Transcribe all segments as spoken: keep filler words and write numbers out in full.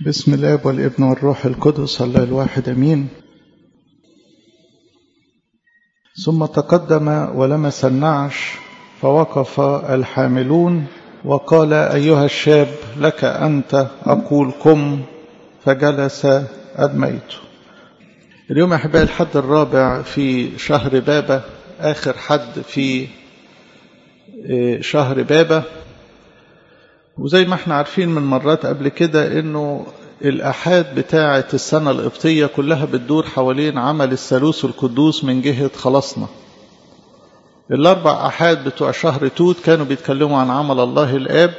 بسم الآب والابن والروح القدس الله الواحد أمين. ثم تقدم ولمس النعش فوقف الحاملون وقال: أيها الشاب لك أنت أقول قم، فجلس أدميت. اليوم أحبائي الحد الرابع في شهر بابا، آخر حد في شهر بابا. وزي ما احنا عارفين من مرات قبل كده انه الأحاد بتاعة السنة القبطية كلها بتدور حوالين عمل الثالوث القدوس من جهة خلاصنا. الأربع أحاد بتوع شهر توت كانوا بيتكلموا عن عمل الله الآب،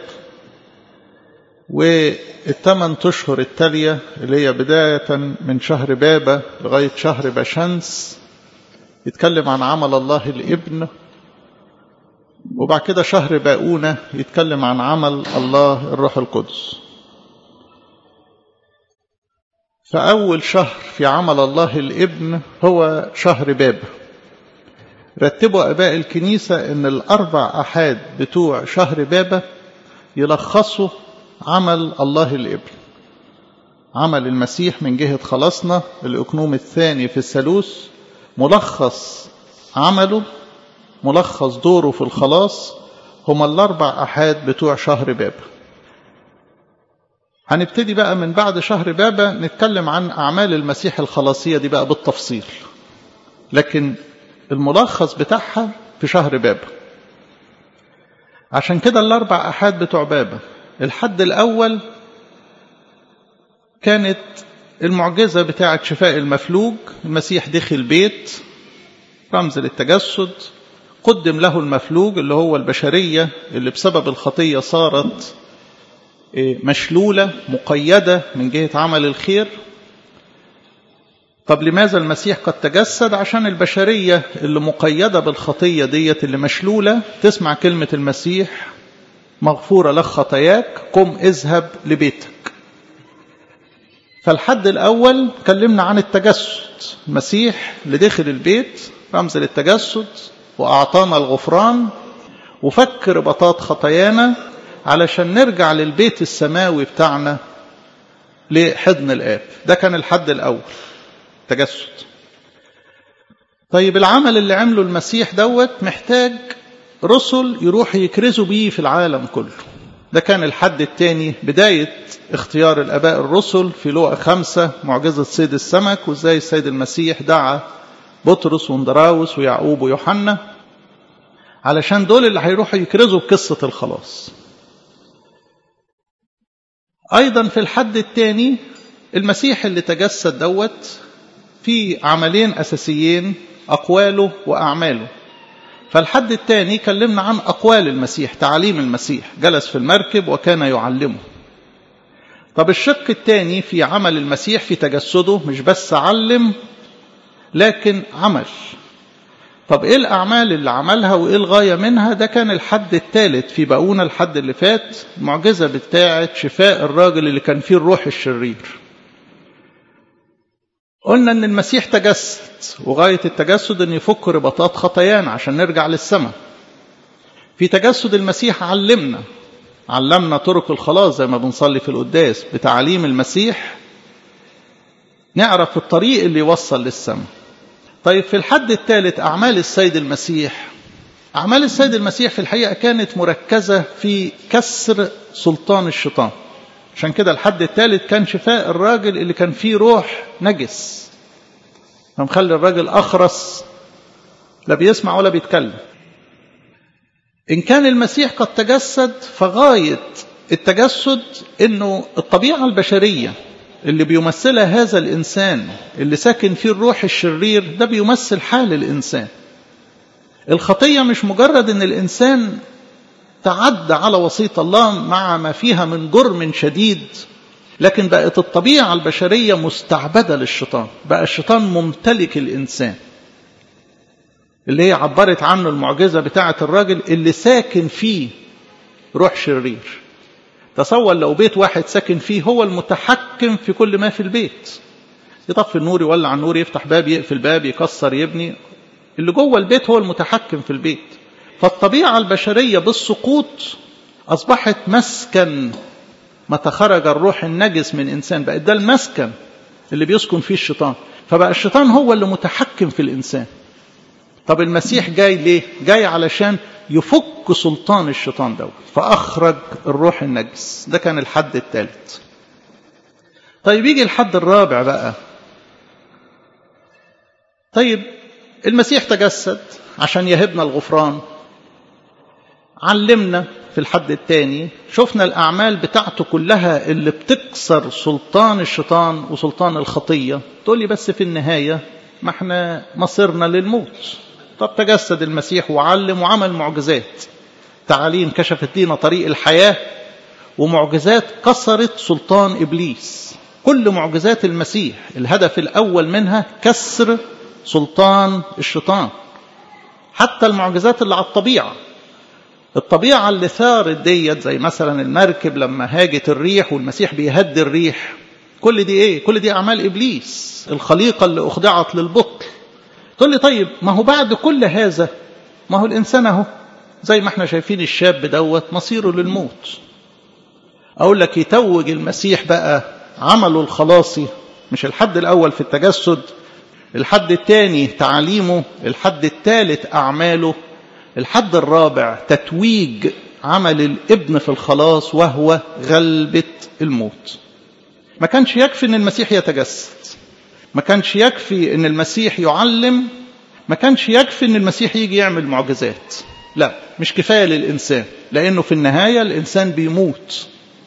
والثمان أشهر التالية اللي هي بداية من شهر بابا لغاية شهر بشمس يتكلم عن عمل الله الابن، وبعد كده شهر باقونة يتكلم عن عمل الله الروح القدس. فأول شهر في عمل الله الابن هو شهر بابا. رتبوا أباء الكنيسة أن الأربع أحاد بتوع شهر بابا يلخصوا عمل الله الابن، عمل المسيح من جهة خلاصنا، الإقنوم الثاني في الثالوث، ملخص عمله، ملخص دوره في الخلاص، هما الأربع أحاد بتوع شهر بابا. هنبتدي بقى من بعد شهر بابا نتكلم عن أعمال المسيح الخلاصية دي بقى بالتفصيل، لكن الملخص بتاعها في شهر بابا. عشان كده الأربع أحاد بتوع بابا، الحد الأول كانت المعجزة بتاعة شفاء المفلوج. المسيح دخل بيت رمز للتجسد، قدم له المفلوج اللي هو البشرية اللي بسبب الخطية صارت مشلولة مقيدة من جهة عمل الخير. طب لماذا المسيح قد تجسد؟ عشان البشرية اللي مقيدة بالخطية ديت اللي مشلولة تسمع كلمة المسيح: مغفورة لك خطاياك، قم اذهب لبيتك. فالحد الأول كلمنا عن التجسد، المسيح اللي دخل البيت رمز للتجسد وأعطانا الغفران وفك رباطات خطايانا علشان نرجع للبيت السماوي بتاعنا لحضن الآب. ده كان الحد الأول، تجسد. طيب العمل اللي عمله المسيح دوت محتاج رسل يروح يكرزوا بيه في العالم كله. ده كان الحد الثاني، بداية اختيار الآباء الرسل في لوقا خمسة، معجزة صيد السمك، وازاي السيد المسيح دعا بطرس واندراوس ويعقوب ويوحنا علشان دول اللي هيروحوا يكرزوا بقصة الخلاص. أيضا في الحد الثاني المسيح اللي تجسد دوت في عملين أساسيين، أقواله وأعماله. فالحد الثاني كلمنا عن أقوال المسيح، تعليم المسيح، جلس في المركب وكان يعلمه. طب الشق الثاني في عمل المسيح في تجسده، مش بس علم لكن عمل. طب ايه الأعمال اللي عملها وايه الغاية منها؟ ده كان الحد الثالث في باقونة الحد اللي فات، المعجزة بتاعة شفاء الراجل اللي كان فيه الروح الشرير. قلنا ان المسيح تجسد وغاية التجسد ان يفك رباطات خطايانا عشان نرجع للسماء. في تجسد المسيح علمنا علمنا طرق الخلاص زي ما بنصلي في القداس، بتعليم المسيح نعرف الطريق اللي يوصل للسماء. طيب في الحد الثالث أعمال السيد المسيح. أعمال السيد المسيح في الحقيقة كانت مركزة في كسر سلطان الشيطان. عشان كده الحد الثالث كان شفاء الراجل اللي كان فيه روح نجس، فمخلي الراجل أخرس، لا بيسمع ولا بيتكلم. إن كان المسيح قد تجسد، فغاية التجسد إنه الطبيعة البشرية اللي بيمثلها هذا الإنسان اللي ساكن فيه الروح الشرير، ده بيمثل حال الإنسان. الخطية مش مجرد إن الإنسان تعدى على وصية الله مع ما فيها من جرم شديد، لكن بقت الطبيعة البشرية مستعبدة للشيطان، بقى الشيطان ممتلك الإنسان، اللي هي عبرت عنه المعجزة بتاعة الراجل اللي ساكن فيه روح شرير. تصور لو بيت واحد ساكن فيه هو المتحكم في كل ما في البيت، يطفي النور، يولع النور، يفتح باب، يقفل باب، يكسر، يبني، اللي جوه البيت هو المتحكم في البيت. فالطبيعة البشرية بالسقوط أصبحت مسكن متى خرج الروح النجس من إنسان بقى ده المسكن اللي بيسكن فيه الشيطان، فبقى الشيطان هو اللي متحكم في الإنسان. طب المسيح جاي ليه؟ جاي علشان يفك سلطان الشيطان دوت، فأخرج الروح النجس. ده كان الحد الثالث. طيب يجي الحد الرابع بقى. طيب المسيح تجسد عشان يهبنا الغفران، علمنا في الحد الثاني، شفنا الأعمال بتاعته كلها اللي بتكسر سلطان الشيطان وسلطان الخطية. تقول لي بس في النهاية ما احنا مصيرنا للموت. طب تجسد المسيح وعلم وعمل معجزات، تعاليم كشفت لنا طريق الحياة، ومعجزات كسرت سلطان إبليس. كل معجزات المسيح الهدف الأول منها كسر سلطان الشيطان. حتى المعجزات اللي على الطبيعة، الطبيعة اللي ثارت ديت، زي مثلا المركب لما هاجت الريح والمسيح بيهدي الريح، كل دي ايه؟ كل دي أعمال إبليس، الخليقة اللي أخضعت للبطل. تقول لي طيب ما هو بعد كل هذا، ما هو الإنسان اهو زي ما احنا شايفين الشاب دوت مصيره للموت. أقول لك يتوج المسيح بقى عمله الخلاصي، مش الحد الأول في التجسد، الحد الثاني تعاليمه، الحد الثالث أعماله، الحد الرابع تتويج عمل الابن في الخلاص وهو غلبة الموت. ما كانش يكفي ان المسيح يتجسد، ما كانش يكفي ان المسيح يعلم، ما كانش يكفي ان المسيح يجي يعمل معجزات. لا، مش كفاية للإنسان، لأنه في النهاية الإنسان بيموت.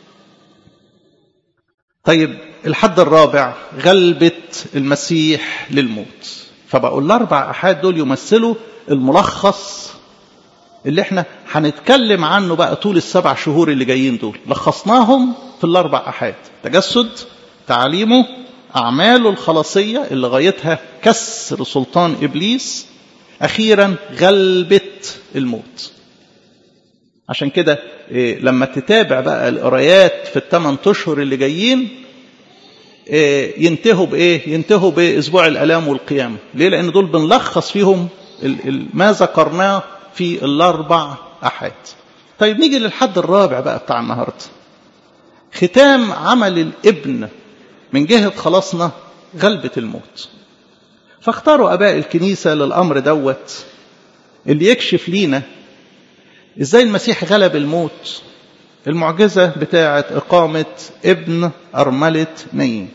طيب الحد الرابع غلبة المسيح للموت. فبقول الأربع أحاد دول يمثلوا الملخص اللي احنا هنتكلم عنه بقى طول السبع شهور اللي جايين دول. لخصناهم في الأربع أحاد: تجسد، تعليمه، أعماله الخلاصية اللي غايتها كسر سلطان إبليس، أخيرا غلبة الموت. عشان كده إيه لما تتابع بقى القرايات في الثمان أشهر اللي جايين إيه ينتهوا بإيه؟ ينتهوا بأسبوع الآلام والقيامة. ليه؟ لأن دول بنلخص فيهم ما ذكرناه في الأربع أحاد. طيب نيجي للحد الرابع بقى بتاع النهاردة، ختام عمل الابن من جهة خلاصنا غلبة الموت. فاختاروا أباء الكنيسة للأمر دوت اللي يكشف لينا إزاي المسيح غلب الموت، المعجزة بتاعة إقامة ابن أرملة نايين.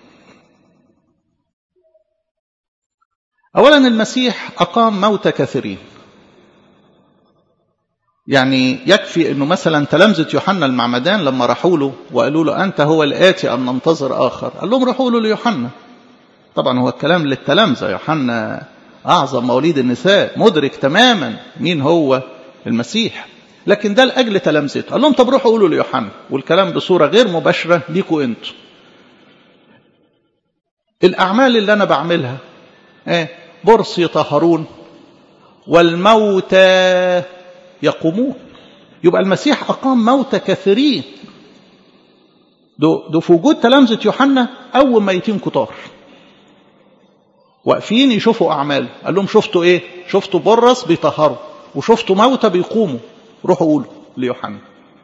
أولا المسيح أقام موتى كثيرين. يعني يكفي أنه مثلا تلامذة يوحنا المعمدان لما راحوا له وقالوا له أنت هو الآتي أم ننتظر آخر، قال لهم روحوا له ليوحنا. طبعا هو الكلام للتلامذة، يوحنا أعظم مواليد النساء، مدرك تماما مين هو المسيح، لكن ده لأجل تلامذته. قال لهم طب روحوا قولوا ليوحنا، والكلام بصورة غير مباشرة ليكوا انتوا. الأعمال اللي أنا بعملها ايه؟ برص يطهرون والموتى يقومون. يبقى المسيح أقام موتى كثيرين. دو, دو في وجود تلامذة يوحنا أول ما يتم كتار واقفين يشوفوا أعماله. قال لهم شفتوا إيه؟ شفتوا برص بيطهروا وشفتوا موتى بيقوموا، روحوا قولوا ليوحنا.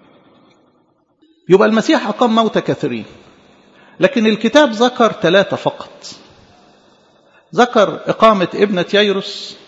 يبقى المسيح أقام موتى كثيرين، لكن الكتاب ذكر ثلاثة فقط. ذكر إقامة ابنة ييروس،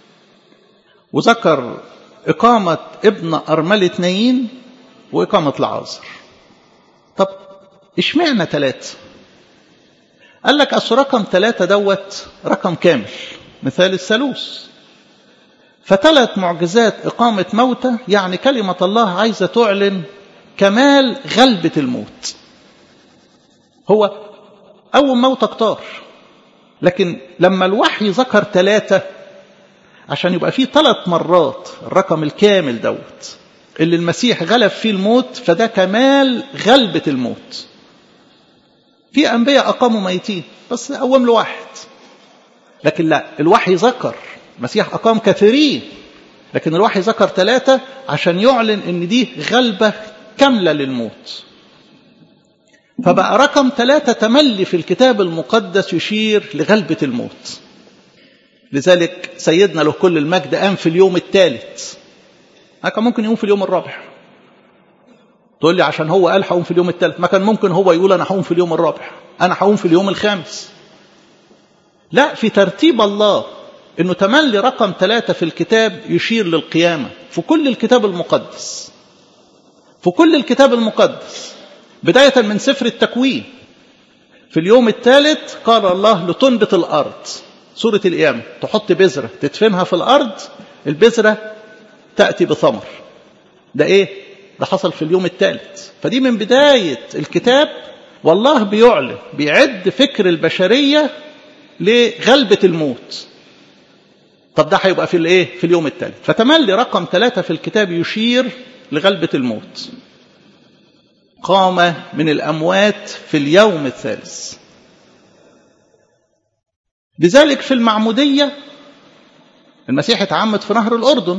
وذكر إقامة ابن أرملة نايين، وإقامة لعازر. طب اشمعنى ثلاثة؟ قال لك أصل رقم ثلاثة دوت رقم كامل، مثال الثالوث. فثلاث معجزات إقامة موتى، يعني كلمة الله عايزة تعلن كمال غلبة الموت. هو أول موتى كتار، لكن لما الوحي ذكر ثلاثة عشان يبقى فيه ثلاث مرات الرقم الكامل دوت اللي المسيح غلب فيه الموت، فده كمال غلبة الموت. في أنبياء أقاموا ميتين بس قوم له واحد، لكن لا، الوحي ذكر المسيح أقام كثيرين، لكن الوحي ذكر ثلاثة عشان يعلن ان دي غلبة كاملة للموت. فبقى رقم ثلاثة تملي في الكتاب المقدس يشير لغلبة الموت. لذلك سيدنا له كل المجد قام في اليوم الثالث، كان ممكن يقوم في اليوم الرابع. تقول لي عشان هو قال هقوم في اليوم الثالث، ما كان ممكن هو يقول أنا هقوم في اليوم الرابع، أنا هقوم في اليوم الخامس. لا، في ترتيب الله إنه تملي رقم ثلاثة في الكتاب يشير للقيامة في كل الكتاب المقدس. في كل الكتاب المقدس بداية من سفر التكوين، في اليوم الثالث قال الله لتنبت الأرض، سورة القيامة، تحط بذرة تدفنها في الأرض، البذرة تأتي بثمر. ده إيه؟ ده حصل في اليوم الثالث. فدي من بداية الكتاب والله بيعلن بيعد فكر البشرية لغلبة الموت. طب ده هيبقى في الايه؟ في اليوم الثالث. فتملي رقم ثلاثة في الكتاب يشير لغلبة الموت. قام من الأموات في اليوم الثالث. لذلك في المعمودية المسيح اتعمد في نهر الأردن،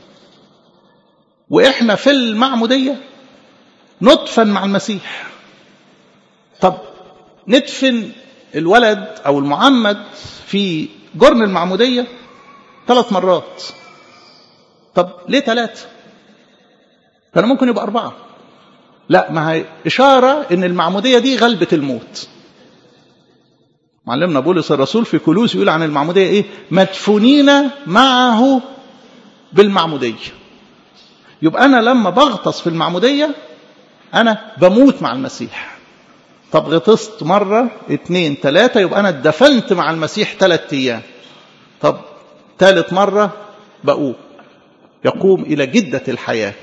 وإحنا في المعمودية ندفن مع المسيح. طب ندفن الولد أو المعمد في جرن المعمودية ثلاث مرات. طب ليه ثلاثة؟ كان ممكن يبقى أربعة. لا، ما هي إشارة إن المعمودية دي غلبة الموت. معلمنا بولس الرسول في كولوس يقول عن المعمودية إيه؟ مدفونين معه بالمعمودية. يبقى أنا لما بغطس في المعمودية أنا بموت مع المسيح. طب غطست مرة اتنين تلاتة، يبقى أنا اتدفنت مع المسيح ثلاث أيام. طب ثالث مرة بقوم، يقوم إلى جدة الحياة.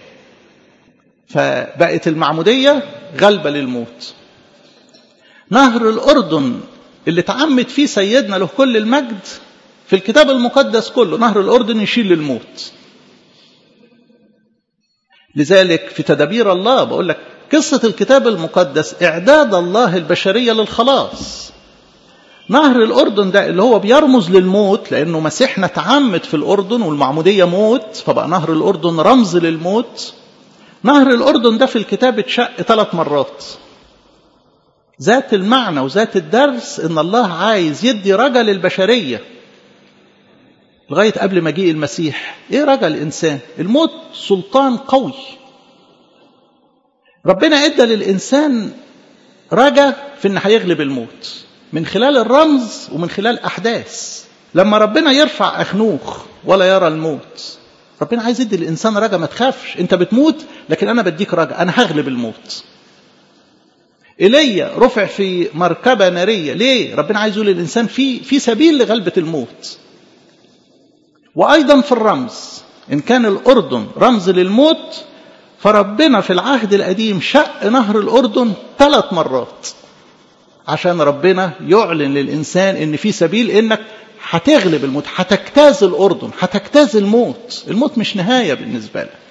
فبقت المعمودية غلبة للموت. نهر الأردن اللي تعمد فيه سيدنا له كل المجد في الكتاب المقدس كله، نهر الأردن يشيل للموت. لذلك في تدابير الله بقول لك قصة الكتاب المقدس إعداد الله البشرية للخلاص. نهر الأردن ده اللي هو بيرمز للموت، لأنه مسيحنا تعمد في الأردن والمعمودية موت، فبقى نهر الأردن رمز للموت. نهر الأردن ده في الكتاب اتشق ثلاث مرات. ذات المعنى وذات الدرس إن الله عايز يدي رجا للبشرية لغاية قبل مجيء المسيح. إيه رجا الإنسان؟ الموت سلطان قوي. ربنا ادى للإنسان رجا في إن هيغلب الموت من خلال الرمز ومن خلال أحداث. لما ربنا يرفع أخنوخ ولا يرى الموت، ربنا عايز يدي الإنسان رجا، ما تخافش، أنت بتموت لكن أنا بديك رجا، أنا هغلب الموت. إيليا رفع في مركبة نارية، ليه؟ ربنا عايز يقول للإنسان في في سبيل لغلبة الموت. وأيضا في الرمز، إن كان الأردن رمز للموت، فربنا في العهد القديم شق نهر الأردن ثلاث مرات عشان ربنا يعلن للإنسان إن في سبيل إنك هتغلب الموت، هتجتاز الأردن، هتجتاز الموت. الموت مش نهاية بالنسبة لك.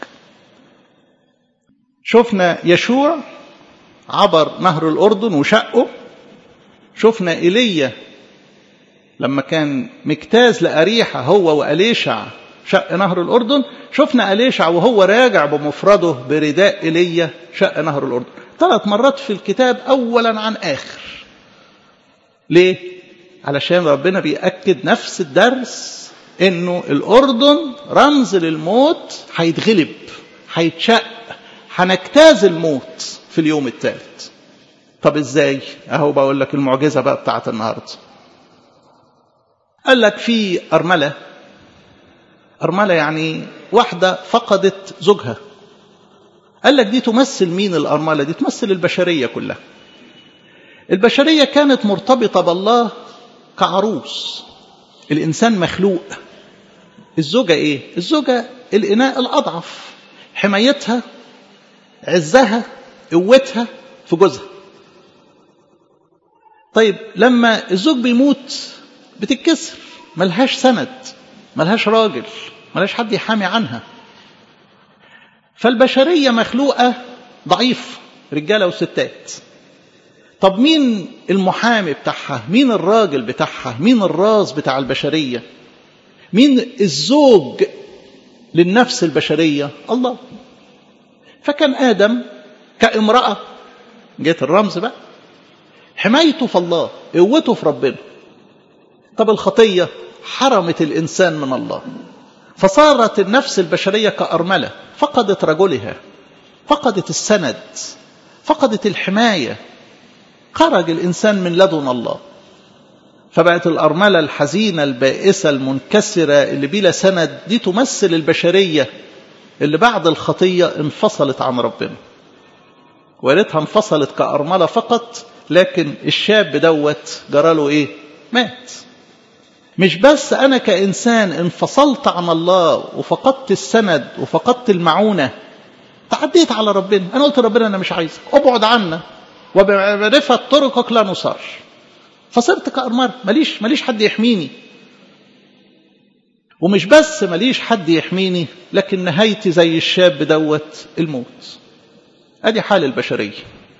شفنا يشوع عبر نهر الأردن وشقه. شفنا إيليا لما كان مجتاز لأريحة هو وأليشع شق نهر الأردن. شفنا أليشع وهو راجع بمفرده برداء إيليا شق نهر الأردن. ثلاث مرات في الكتاب أولا عن آخر. ليه؟ علشان ربنا بيأكد نفس الدرس إنه الأردن رمز للموت، هيتغلب، هيتشق، هنجتاز الموت في اليوم الثالث. طب إزاي؟ أهو بقول لك المعجزة بقى بتاعت النهاردة. قال لك في أرملة. أرملة يعني واحدة فقدت زوجها. قال لك دي تمثل مين الأرملة دي؟ تمثل البشرية كلها. البشرية كانت مرتبطة بالله كعروس. الإنسان مخلوق. الزوجة إيه؟ الزوجة الإناء الأضعف، حمايتها، عزها، قوتها في جوزها. طيب لما الزوج بيموت بتتكسر، ملهاش سند، ملهاش راجل، ملهاش حد يحامي عنها. فالبشرية مخلوقة ضعيف، رجالة وستات. طب مين المحامي بتاعها؟ مين الراجل بتاعها؟ مين الراس بتاع البشرية؟ مين الزوج للنفس البشرية؟ الله. فكان آدم كامرأة، جيت الرمز بقى، حمايته في الله، قوته في ربنا. طب الخطية حرمت الإنسان من الله، فصارت النفس البشرية كأرملة، فقدت رجلها، فقدت السند، فقدت الحماية، خرج الإنسان من لدن الله، فبقت الأرملة الحزينة البائسة المنكسرة اللي بلا سند دي تمثل البشرية اللي بعد الخطية انفصلت عن ربنا. وريتها انفصلت كأرملة فقط، لكن الشاب دوت جراله ايه؟ مات. مش بس أنا كإنسان انفصلت عن الله وفقدت السند وفقدت المعونة، تعديت على ربنا، أنا قلت ربنا أنا مش عايزك، أبعد عنا، وبمعرفة طرقك لا نصار. فصرت كأرملة، ماليش ماليش حد يحميني. ومش بس ماليش حد يحميني، لكن نهايتي زي الشاب دوت الموت. ادي حال البشرية.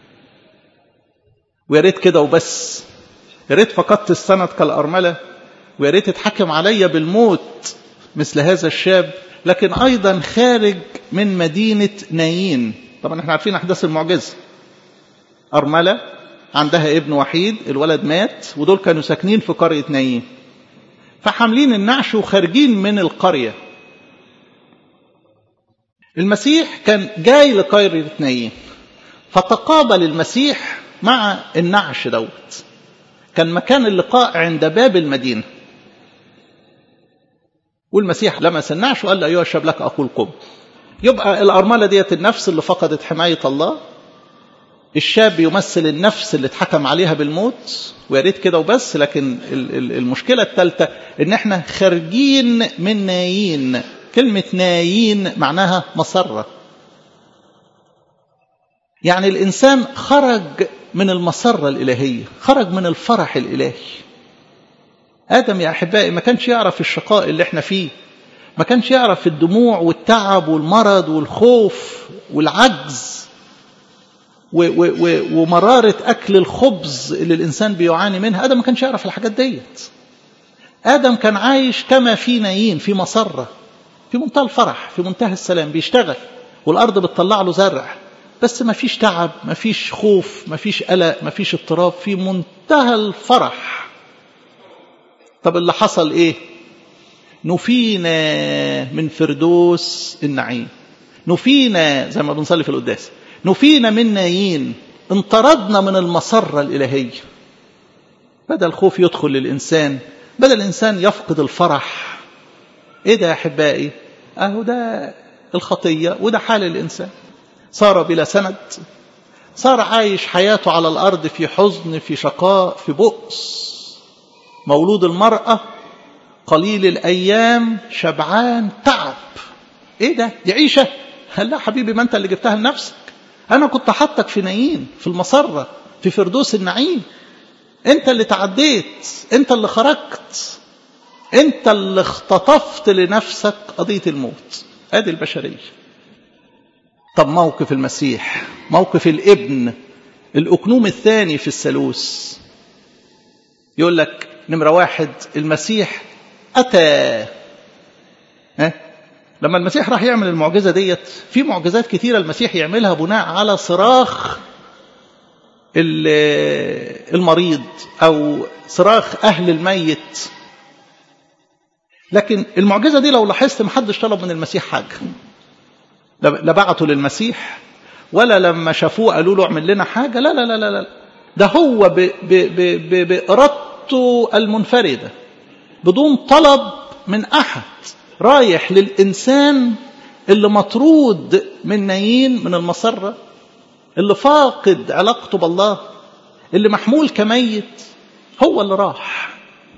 ويا ريت كده وبس، يا ريت فقدت السند كالأرملة، ويا ريت اتحكم عليا بالموت مثل هذا الشاب، لكن أيضا خارج من مدينة نايين. طبعا احنا عارفين أحداث المعجزة. أرملة عندها ابن وحيد، الولد مات، ودول كانوا ساكنين في قرية نايين، فحاملين النعش وخارجين من القرية. المسيح كان جاي لقرية نايين، فتقابل المسيح مع النعش دوت. كان مكان اللقاء عند باب المدينة، والمسيح لمس النعش وقال له أيها الشاب لك أقول قم. يبقى الأرملة ديت النفس اللي فقدت حماية الله، الشاب يمثل النفس اللي اتحكم عليها بالموت. ويا ريت كده وبس، لكن المشكلة الثالثة ان احنا خارجين من نايين. كلمة نايين معناها مسرة، يعني الإنسان خرج من المسرة الإلهية، خرج من الفرح الإلهي. آدم يا أحبائي ما كانش يعرف الشقاء اللي احنا فيه، ما كانش يعرف الدموع والتعب والمرض والخوف والعجز ومرارة أكل الخبز اللي الإنسان بيعاني منها. آدم ما كانش يعرف الحاجات ديت. آدم كان عايش كما في نايين، في مسرة، في منتهى الفرح، في منتهى السلام، بيشتغل والأرض بتطلع له زرع، بس ما فيش تعب، ما فيش خوف، ما فيش قلق، ما فيش اضطراب، في منتهى الفرح. طب اللي حصل ايه؟ نفينا من فردوس النعيم، نفينا زي ما بنصلي في القداس، نفينا من نايين، انطردنا من المسرة الإلهية. بدأ الخوف يدخل للإنسان، بدأ الإنسان يفقد الفرح. ايه ده يا أحبائي؟ اهو ده الخطية، وده حال الإنسان. صار بلا سند، صار عايش حياته على الأرض في حزن، في شقاء، في بؤس. مولود المرأة قليل الأيام شبعان تعب. ايه ده؟ دي عيشة؟ لا حبيبي، ما انت اللي جبتها لنفسك. انا كنت حطك في نايين، في المسرة، في فردوس النعيم. انت اللي تعديت، انت اللي خرجت، انت اللي اختطفت لنفسك قضية الموت. ادي البشرية. طب موقف المسيح، موقف الابن، الأكنوم الثاني في الثالوث. يقول لك نمرة واحد، المسيح أتى. ها؟ لما المسيح راح يعمل المعجزة ديت، في معجزات كتيرة المسيح يعملها بناء على صراخ المريض أو صراخ أهل الميت. لكن المعجزة دي لو لاحظت محدش طلب من المسيح حاجة، لا بعتوا للمسيح ولا لما شافوه قالوا له اعمل لنا حاجة. لا لا لا لا لا، ده هو بإرادته المنفردة بدون طلب من أحد رايح للإنسان اللي مطرود من نايين، من المسرة، اللي فاقد علاقته بالله، اللي محمول كميت، هو اللي راح.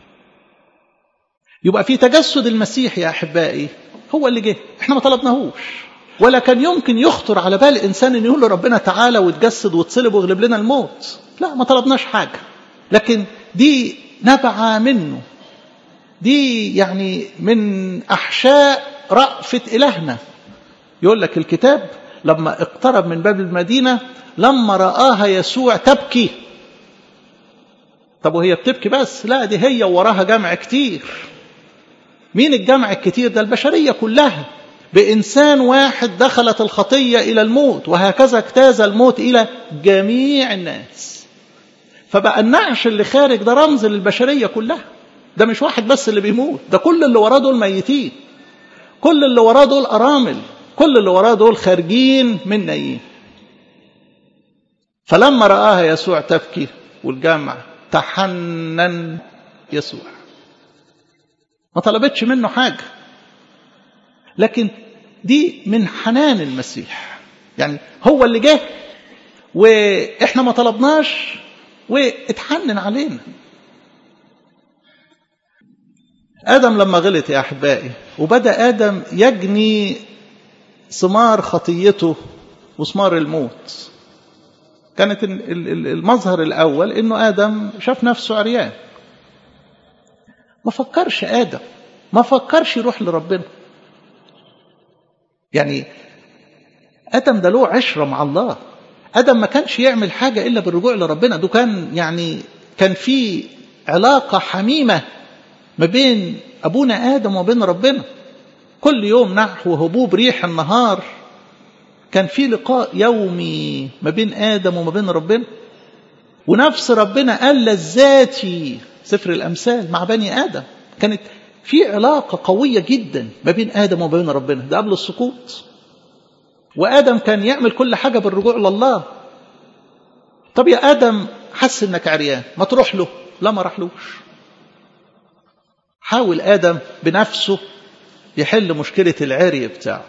يبقى في تجسد المسيح يا أحبائي، هو اللي جه، احنا ما طلبناهوش. ولا كان يمكن يخطر على بال إنسان أن يقول له ربنا تعالى وتجسد وتصلب ويغلب لنا الموت. لا، ما طلبناش حاجة، لكن دي نبع منه، دي يعني من أحشاء رأفة إلهنا. يقول لك الكتاب لما اقترب من باب المدينة لما رآها يسوع تبكي. طب وهي بتبكي بس؟ لا، دي هي وراها جمع كتير. مين الجمع الكتير ده؟ البشرية كلها. بإنسان واحد دخلت الخطية إلى الموت، وهكذا اجتاز الموت إلى جميع الناس. فبقى النعش اللي خارج ده رمز للبشرية كلها. ده مش واحد بس اللي بيموت، ده كل اللي وراه دول ميتين، كل اللي وراه دول أرامل، كل اللي وراه دول خارجين من نايين. فلما رآها يسوع تبكي والجامع تحنن يسوع. ما طلبتش منه حاجة، لكن دي من حنان المسيح. يعني هو اللي جه وإحنا ما طلبناش واتحنن علينا. آدم لما غلط يا أحبائي وبدأ آدم يجني ثمار خطيته وثمار الموت، كانت المظهر الأول إنه آدم شاف نفسه عريان. ما فكرش آدم، ما فكرش يروح لربنا. يعني آدم ده له عشرة مع الله. آدم ما كانش يعمل حاجة إلا بالرجوع لربنا. ده كان يعني كان في علاقة حميمة ما بين أبونا آدم وبين ربنا. كل يوم نحو هبوب ريح النهار كان في لقاء يومي ما بين آدم وما بين ربنا. ونفس ربنا قال لذاتي سفر الأمثال مع بني آدم. كانت في علاقة قوية جدا ما بين آدم وما بين ربنا، ده قبل السقوط. وآدم كان يعمل كل حاجة بالرجوع لله. طب يا آدم حس إنك عريان، ما تروح له. لا، ما راحلوش. حاول آدم بنفسه يحل مشكلة العري بتاعه.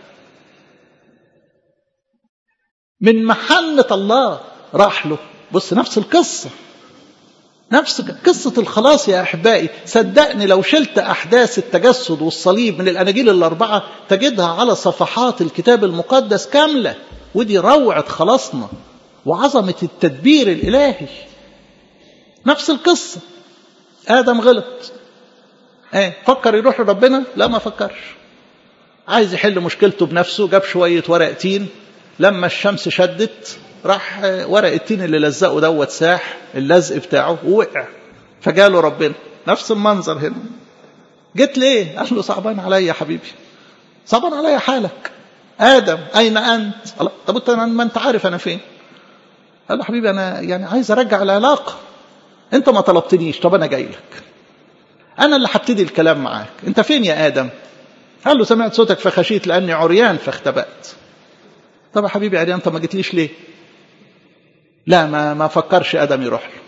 من محنة الله راح له. بص نفس القصة، نفس قصة الخلاص يا أحبائي. صدقني لو شلت أحداث التجسد والصليب من الأناجيل الأربعة تجدها على صفحات الكتاب المقدس كاملة. ودي روعة خلاصنا وعظمة التدبير الإلهي. نفس القصة. آدم غلط، ايه فكر يروح لربنا؟ لا، ما فكرش. عايز يحل مشكلته بنفسه، جاب شوية ورق تين. لما الشمس شدت راح ورق التين اللي لزقه دوت ساح اللزق بتاعه ووقع، فجاله ربنا. نفس المنظر هنا. جيت ليه؟ قال له صعبان عليا يا حبيبي، صعبان عليا حالك. آدم أين أنت؟ الله، طب أنت ما أنت عارف أنا فين. قال له حبيبي أنا يعني عايز أرجع العلاقة. أنت ما طلبتنيش، طب أنا جاي لك، أنا اللي هبتدي الكلام معاك. أنت فين يا آدم؟ قال له سمعت صوتك فخشيت لأني عريان فاختبأت. طب يا حبيبي عريان، أنت ما جيتليش ليه؟ لا، ما ما فكرش آدم يروح له.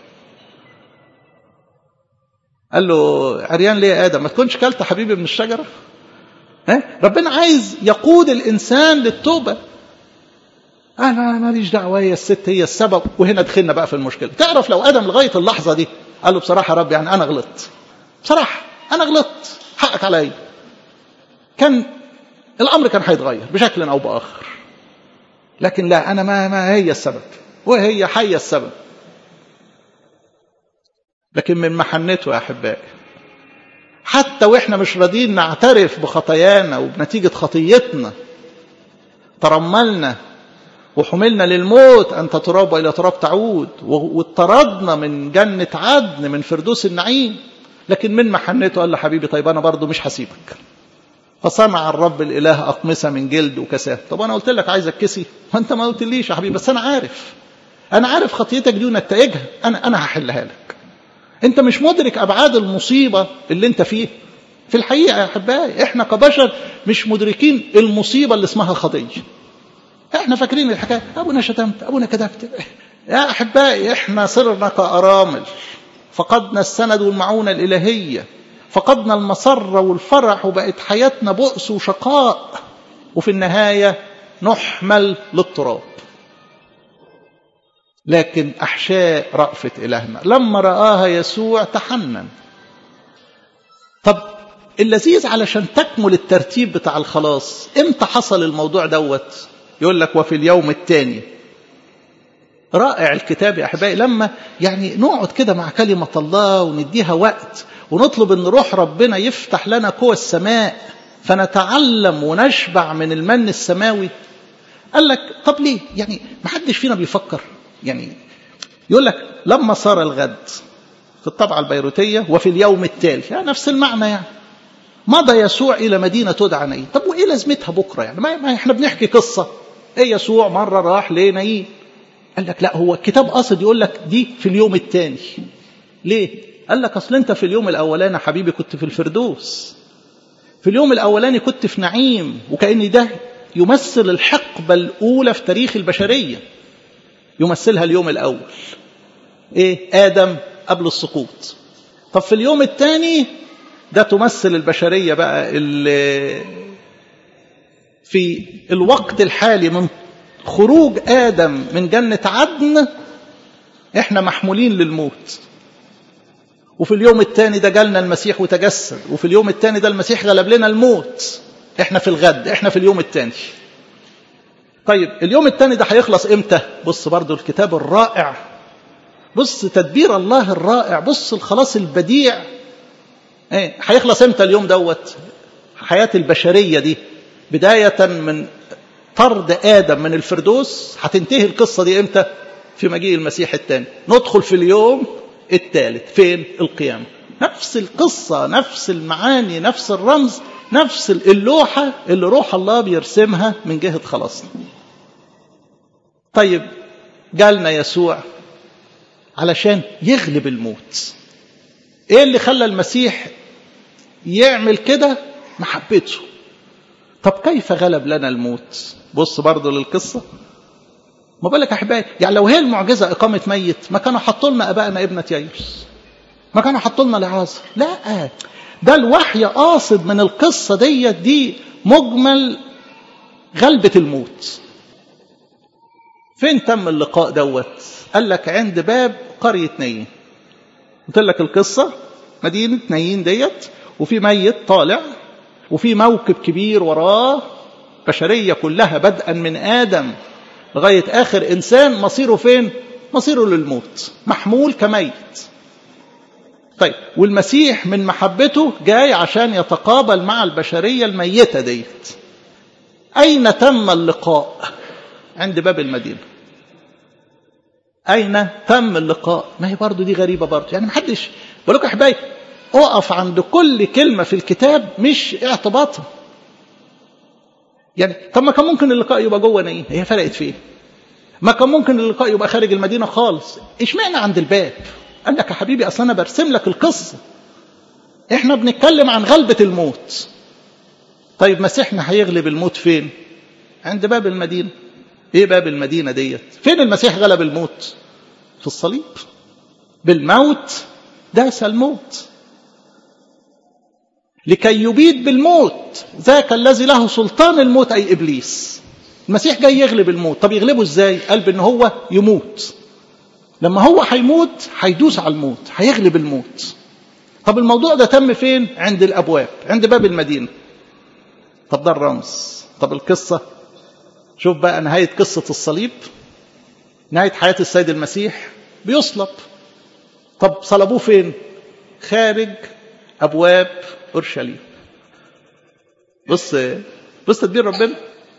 قال له عريان ليه يا آدم؟ ما تكونش كلت حبيبي من الشجرة؟ ها؟ ربنا عايز يقود الإنسان للتوبة. أنا ماليش دعوة، هي الست هي السبب. وهنا دخلنا بقى في المشكلة. تعرف لو آدم لغاية اللحظة دي قال له بصراحة يا رب يعني أنا غلطت، بصراحة أنا غلطت، حقك علي، كان الأمر كان هيتغير بشكل أو بآخر. لكن لا، أنا ما, ما هي السبب وهي حية السبب. لكن من محنته يا أحبائي حتى وإحنا مش راضيين نعترف بخطايانا وبنتيجة خطيتنا ترملنا وحملنا للموت، أنت تراب وإلى تراب تعود، واطردنا من جنة عدن من فردوس النعيم. لكن من محنته قال له حبيبي طيب أنا برضو مش هسيبك. فصنع الرب الإله أقمصة من جلد وكساف. طب أنا قلت لك عايزك كسي وأنت ما قلت ليش يا حبيبي، بس أنا عارف أنا عارف خطيتك دي ونتائجها، أنا أنا هحلها لك. أنت مش مدرك أبعاد المصيبة اللي أنت فيه. في الحقيقة يا أحبائي إحنا كبشر مش مدركين المصيبة اللي اسمها خطية. إحنا فاكرين الحكاية أبونا شتمت، أبونا كذبت. يا أحبائي إحنا صرنا كأرامل، فقدنا السند والمعونة الإلهية، فقدنا المسرة والفرح، وبقت حياتنا بؤس وشقاء، وفي النهاية نحمل للتراب. لكن أحشاء رأفة إلهنا لما رآها يسوع تحنن. طب اللذيذ علشان تكمل الترتيب بتاع الخلاص، امتى حصل الموضوع دوت؟ يقول لك وفي اليوم الثاني. رائع الكتاب يا أحبائي لما يعني نقعد كده مع كلمة الله ونديها وقت ونطلب أن روح ربنا يفتح لنا قوى السماء فنتعلم ونشبع من المن السماوي. قال لك طب ليه؟ يعني ما حدش فينا بيفكر. يعني يقول لك لما صار الغد في الطبعة البيروتية وفي اليوم التالي، يعني نفس المعنى. يعني مضى يسوع إلى مدينة تدعى نايين. طب وإيه لازمتها بكرة؟ يعني ما إحنا بنحكي قصة. إيه يسوع مرة راح لنايين. قال لك لا، هو الكتاب قصد يقول لك دي في اليوم الثاني. ليه؟ قال لك أصل أنت في اليوم الأولاني حبيبي كنت في الفردوس، في اليوم الأولاني كنت في نعيم، وكأن ده يمثل الحقبة الأولى في تاريخ البشرية، يمثلها اليوم الأول. إيه؟ آدم قبل السقوط. طب في اليوم الثاني ده تمثل البشرية بقى اللي في الوقت الحالي من خروج آدم من جنة عدن إحنا محمولين للموت. وفي اليوم الثاني ده جالنا المسيح وتجسد، وفي اليوم الثاني ده المسيح غلب لنا الموت. إحنا في الغد، إحنا في اليوم الثاني. طيب اليوم الثاني ده هيخلص إمتى؟ بص برضو الكتاب الرائع، بص تدبير الله الرائع، بص الخلاص البديع. ايه هيخلص امتى اليوم دوت؟ حياة البشرية دي بداية من طرد آدم من الفردوس، هتنتهي القصة دي امتى؟ في مجيء المسيح الثاني. ندخل في اليوم الثالث، فين؟ القيامة. نفس القصة، نفس المعاني، نفس الرمز، نفس اللوحة اللي روح الله بيرسمها من جهة خلاصنا. طيب جالنا يسوع علشان يغلب الموت. ايه اللي خلى المسيح يعمل كده؟ محبته. طب كيف غلب لنا الموت؟ بص برضو للقصة. ما بالك احبائي، يعني لو هي المعجزة اقامة ميت ما كانوا حطوا لنا ابائنا ابنة يايروس، ما كانوا حطوا لنا لعازر. لا، ده الوحي قاصد من القصة دي دي مجمل غلبة الموت. فين تم اللقاء دوت؟ قال لك عند باب قرية نايين. قلت لك القصة، مدينة نايين ديت، وفي ميت طالع، وفي موكب كبير وراه، بشرية كلها بدءا من آدم لغاية آخر إنسان مصيره فين؟ مصيره للموت، محمول كميت. طيب والمسيح من محبته جاي عشان يتقابل مع البشرية الميتة ديت. أين تم اللقاء؟ عند باب المدينة. أين تم اللقاء؟ ما هي برضو دي غريبة برضو، يعني محدش بقول لكم أحبائي أقف عند كل كلمة في الكتاب مش اعتباطها. يعني طب ما كان ممكن اللقاء يبقى جوه نايين، هي فرقت فيه. ما كان ممكن اللقاء يبقى خارج المدينة خالص، اشمعنى عند الباب؟ قال لك يا حبيبي أصلا أنا برسم لك القصة، احنا بنتكلم عن غلبة الموت. طيب مسيحنا هيغلب الموت فين؟ عند باب المدينة. ايه باب المدينة ديت؟ فين المسيح غلب الموت؟ في الصليب. بالموت داس الموت لكي يبيد بالموت ذاك الذي له سلطان الموت أي إبليس. المسيح جاي يغلب الموت. طب يغلبه ازاي؟ قال بأنه هو يموت. لما هو هيموت هيدوس على الموت، هيغلب الموت. طب الموضوع ده تم فين؟ عند الأبواب، عند باب المدينة. طب ده الرمز. طب القصة، شوف بقى نهاية قصة الصليب، نهاية حياة السيد المسيح بيصلب. طب صلبوه فين؟ خارج أبواب أورشليم. بص بص تدبير ربنا.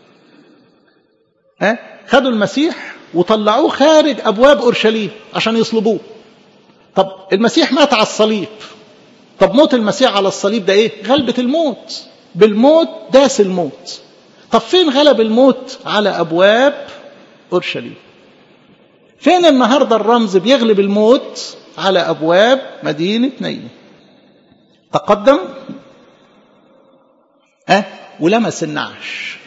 ها خدوا المسيح وطلعوه خارج أبواب أورشليم عشان يصلبوه. طب المسيح مات على الصليب. طب موت المسيح على الصليب ده ايه؟ غلبة الموت. بالموت داس الموت. طب فين غلب الموت؟ على أبواب أورشليم. فين النهاردة الرمز بيغلب الموت؟ على أبواب مدينة نايين. تقدم أه ولمس النعش.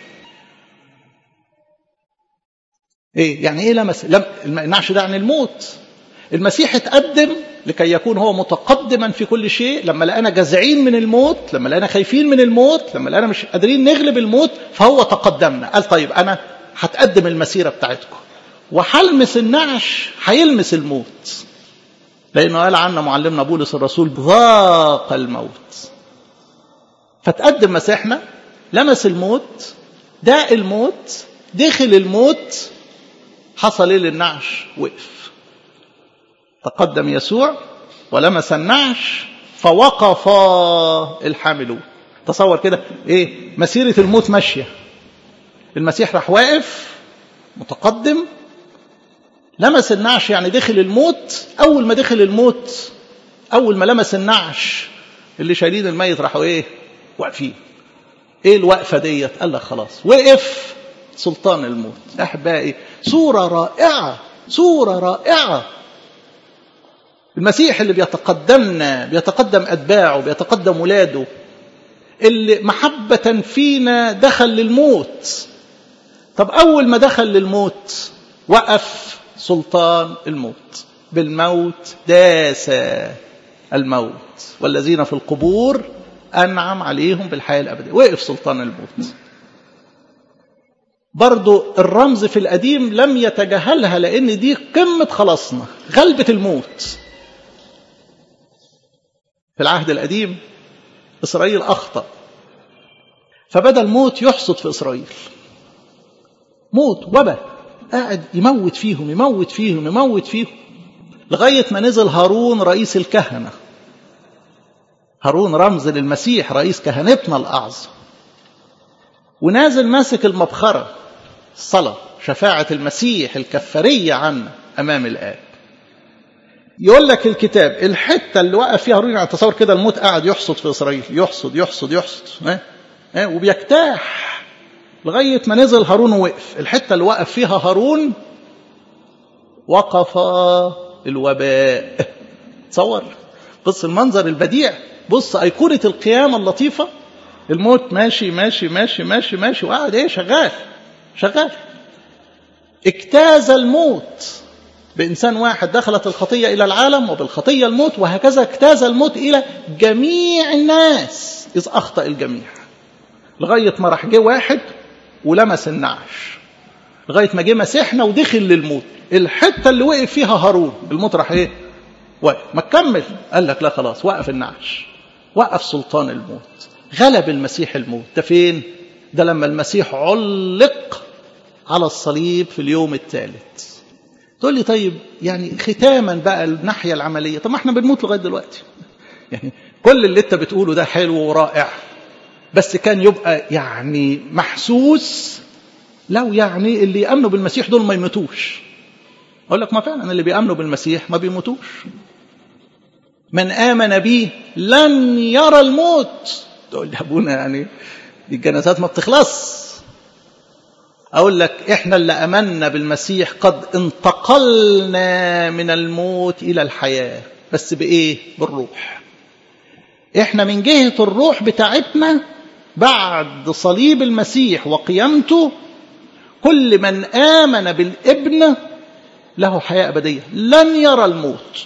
ايه يعني ايه لمس؟ لم... النعش ده عن الموت. المسيح اتقدم لكي يكون هو متقدما في كل شيء. لما لقانا جزعين من الموت، لما لقانا خايفين من الموت، لما لقانا مش قادرين نغلب الموت، فهو تقدمنا. قال طيب أنا هتقدم المسيرة بتاعتكم وحلمس النعش، هيلمس الموت. لأنه قال عنا معلمنا بولس الرسول ذاق الموت. فتقدم مسيحنا، لمس الموت، داء الموت، دخل الموت. حصل ايه للنعش؟ وقف. تقدم يسوع ولمس النعش فوقف الحاملون. تصور كده ايه مسيرة الموت ماشية. المسيح راح واقف متقدم، لمس النعش يعني دخل الموت. اول ما دخل الموت، اول ما لمس النعش، اللي شايلين الميت راحوا ايه؟ واقفين. ايه الوقفة ديت؟ قال لك خلاص وقف سلطان الموت. احبائي صورة رائعة، صورة رائعة. المسيح اللي بيتقدمنا، بيتقدم أتباعه، بيتقدم ولاده، اللي محبة فينا دخل للموت طب أول ما دخل للموت وقف سلطان الموت، بالموت داس الموت والذين في القبور أنعم عليهم بالحياة الأبدية. وقف سلطان الموت. برضو الرمز في القديم لم يتجاهلها، لأن دي قمة خلاصنا، غلبة الموت. في العهد القديم إسرائيل أخطأ، فبدأ الموت يحصد في إسرائيل، موت وباء قاعد يموت فيهم يموت فيهم يموت فيهم لغاية ما نزل هارون رئيس الكهنة. هارون رمز للمسيح، رئيس كهنتنا الأعظم، ونازل ماسك المبخرة، الصلاة، شفاعة المسيح الكفارية عنا أمام الآب. يقول لك الكتاب الحتة اللي وقف فيها هارون، يعني تصور كده الموت قاعد يحصد في إسرائيل، يحصد يحصد يحصد اه؟ اه؟ وبيجتاح لغاية ما نزل هارون ووقف. الحتة اللي وقف فيها هارون وقف الوباء. تصور بص المنظر البديع، بص أيقونة القيامة اللطيفة. الموت ماشي ماشي ماشي ماشي ماشي وقاعد ايه شغال شغال. اجتاز الموت بإنسان واحد، دخلت الخطية إلى العالم وبالخطية الموت، وهكذا اجتاز الموت إلى جميع الناس إذ أخطأ الجميع، لغاية ما راح جه واحد ولمس النعش، لغاية ما جه مسيحنا ودخل للموت. الحتة اللي وقف فيها هارون الموت راح ايه وقف، ما تكمل، قال لك لا خلاص، وقف النعش، وقف سلطان الموت، غلب المسيح الموت. ده فين؟ ده لما المسيح علق على الصليب في اليوم الثالث. تقول لي طيب يعني ختاما بقى الناحية العملية، طب ما احنا بنموت لغاية دلوقتي. يعني كل اللي انت بتقوله ده حلو ورائع، بس كان يبقى يعني محسوس لو يعني اللي يأمنوا بالمسيح دول ما يموتوش. أقول لك ما فعلا اللي بيأمنوا بالمسيح ما بيموتوش. من آمن بي لن يرى الموت. تقول لي أبونا يعني الجنازات ما بتخلص. أقول لك إحنا اللي أمنا بالمسيح قد انتقلنا من الموت إلى الحياة، بس بإيه؟ بالروح. إحنا من جهة الروح بتاعتنا بعد صليب المسيح وقيامته، كل من آمن بالابن له حياة أبدية لن يرى الموت.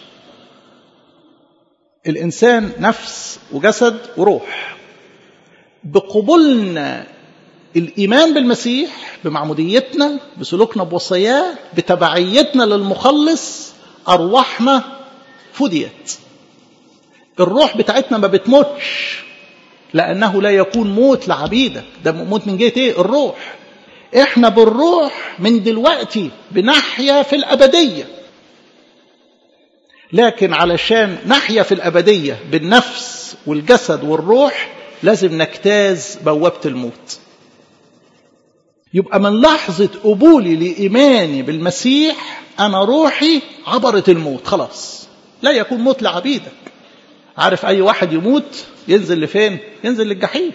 الإنسان نفس وجسد وروح. بقبولنا الإيمان بالمسيح، بمعموديتنا، بسلوكنا بوصاياه، بتبعيتنا للمخلص، أرواحنا فديت. الروح بتاعتنا ما بتموتش، لأنه لا يكون موت لعبيدك. ده موت من جهة إيه؟ الروح. إحنا بالروح من دلوقتي بنحيا في الأبدية، لكن علشان نحيا في الأبدية بالنفس والجسد والروح لازم نجتاز بوابة الموت. يبقى من لحظة قبولي لإيماني بالمسيح أنا روحي عبرت الموت، خلاص لا يكون موت لعبيدك. عارف أي واحد يموت ينزل لفين؟ ينزل للجحيم.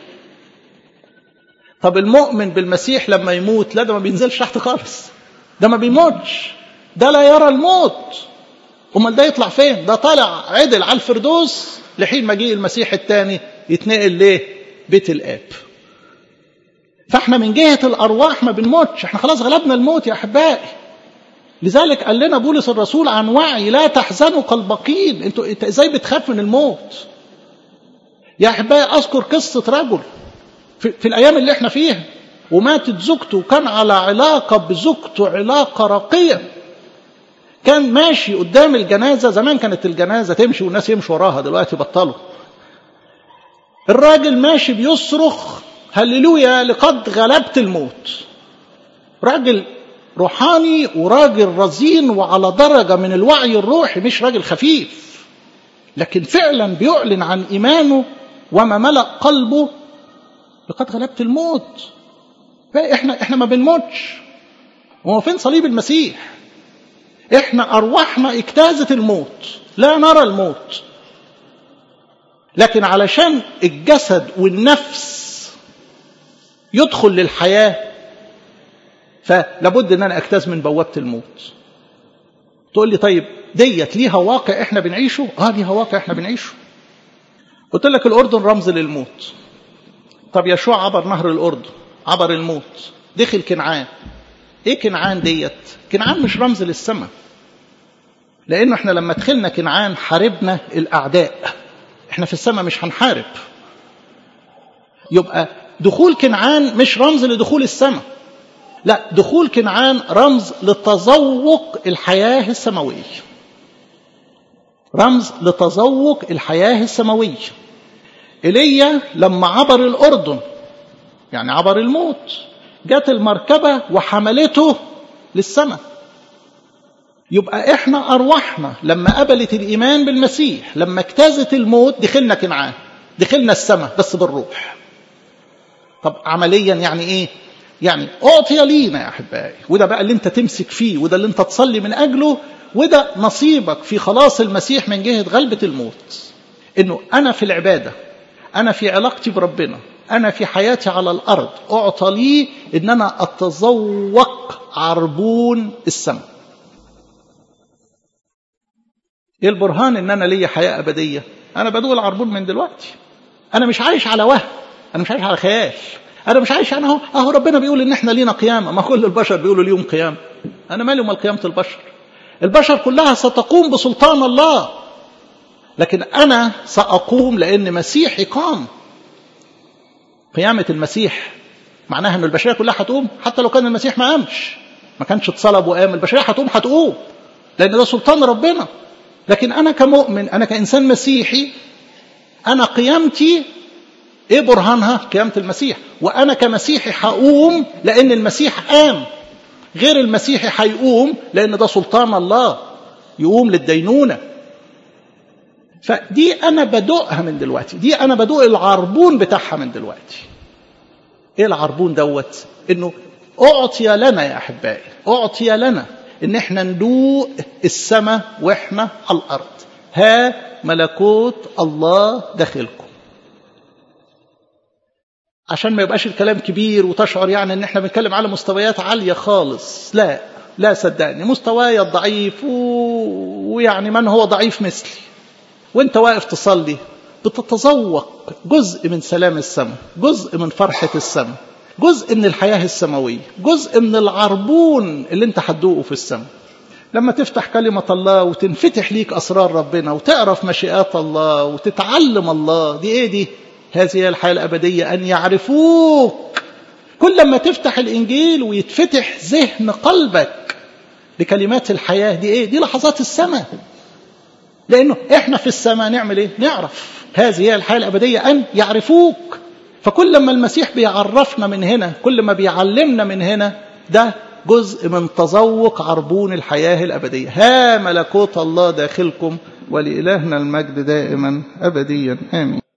طب المؤمن بالمسيح لما يموت لا، ده ما بينزلش تحت خالص، ده ما بيموتش، ده لا يرى الموت. امال ده يطلع فين؟ ده طالع عدل على الفردوس لحين مجيء المسيح الثاني يتنقل ليه؟ بيت الآب. فاحنا من جهة الأرواح ما بنموتش، احنا خلاص غلبنا الموت يا أحبائي. لذلك قال لنا بولس الرسول عن وعي لا تحزنوا كالباقين. انتوا انت ازاي بتخاف من الموت يا أحبائي؟ أذكر قصة رجل في, في الأيام اللي احنا فيها، وماتت زوجته وكان على علاقة بزوجته علاقة راقية. كان ماشي قدام الجنازة، زمان كانت الجنازة تمشي والناس يمشوا وراها، دلوقتي بطلوا. الراجل ماشي بيصرخ هللويا لقد غلبت الموت. راجل روحاني وراجل رزين وعلى درجة من الوعي الروحي، مش راجل خفيف، لكن فعلا بيعلن عن إيمانه وما ملأ قلبه لقد غلبت الموت. احنا احنا ما بنموتش. وهو فين صليب المسيح؟ احنا أرواحنا اجتازت الموت، لا نرى الموت، لكن علشان الجسد والنفس يدخل للحياة فلابد ان انا اجتاز من بوابة الموت. تقول لي طيب ديت ليها واقع احنا بنعيشه؟ اه ليها واقع احنا بنعيشه. قلت لك الأردن رمز للموت. طب يشوع عبر نهر الأردن، عبر الموت، دخل كنعان. ايه كنعان ديت؟ كنعان مش رمز للسماء، لانه احنا لما دخلنا كنعان حاربنا الاعداء، احنا في السماء مش هنحارب. يبقى دخول كنعان مش رمز لدخول السماء، لا، دخول كنعان رمز لتذوق الحياة السماوية، رمز لتذوق الحياة السماوية. إيليا لما عبر الأردن يعني عبر الموت، جت المركبة وحملته للسماء. يبقى احنا أرواحنا لما قبلت الإيمان بالمسيح، لما اجتازت الموت، دخلنا كنعان، دخلنا السماء بس بالروح. طب عمليا يعني ايه؟ يعني أعطي لينا يا أحبائي، وده بقى اللي انت تمسك فيه، وده اللي انت تصلي من أجله، وده نصيبك في خلاص المسيح من جهة غلبة الموت. انه انا في العبادة، انا في علاقتي بربنا، انا في حياتي على الارض، اعطى لي ان انا اتذوق عربون السماء. ايه البرهان ان انا لي حياة ابدية؟ انا بدوق العربون من دلوقتي. انا مش عايش على وهم، انا مش عايش على خيال، انا مش عايش انا اهو اهو ربنا بيقول ان احنا لينا قيامة، ما كل البشر بيقولوا اليوم قيامة. انا مالي ومال قيامة البشر؟ البشر كلها ستقوم بسلطان الله، لكن أنا سأقوم لأن مسيحي قام. قيامة المسيح معناها أن البشرية كلها هتقوم، حتى لو كان المسيح ما قامش، ما كانش اتصلب وقام، البشرية هتقوم هتقوم لأن ده سلطان ربنا. لكن أنا كمؤمن، أنا كإنسان مسيحي، أنا قيامتي إيه برهانها؟ قيامة المسيح. وأنا كمسيحي هقوم لأن المسيح قام، غير المسيحي هيقوم لأن ده سلطان الله، يقوم للدينونة. فدي أنا بدوقها من دلوقتي، دي أنا بدوق العربون بتاعها من دلوقتي. إيه العربون دوت؟ إنه أعطي لنا يا أحبائي، أعطي لنا إن إحنا ندوق السماء وإحنا على الأرض. ها ملكوت الله داخلكم. عشان ما يبقاش الكلام كبير وتشعر يعني إن إحنا بنتكلم على مستويات عالية خالص، لا لا صدقني، مستواي الضعيف ويعني من هو ضعيف مثلي، وانت واقف تصلي بتتذوق جزء من سلام السماء، جزء من فرحة السماء، جزء من الحياة السماوية، جزء من العربون اللي انت هتدوقه في السماء. لما تفتح كلمة الله وتنفتح ليك أسرار ربنا وتعرف مشيئات الله وتتعلم الله، دي ايه دي؟ هذه هي الحياة الأبدية، أن يعرفوك. كل ما تفتح الإنجيل ويتفتح ذهن قلبك لكلمات الحياة، دي ايه؟ دي لحظات السماء. لأنه إحنا في السماء نعمل إيه؟ نعرف. هذه هي الحياة الأبدية، أن يعرفوك. فكل ما المسيح بيعرفنا من هنا، كل ما بيعلمنا من هنا، ده جزء من تذوق عربون الحياة الأبدية. ها ملكوت الله داخلكم، ولإلهنا المجد دائما أبديا آمين.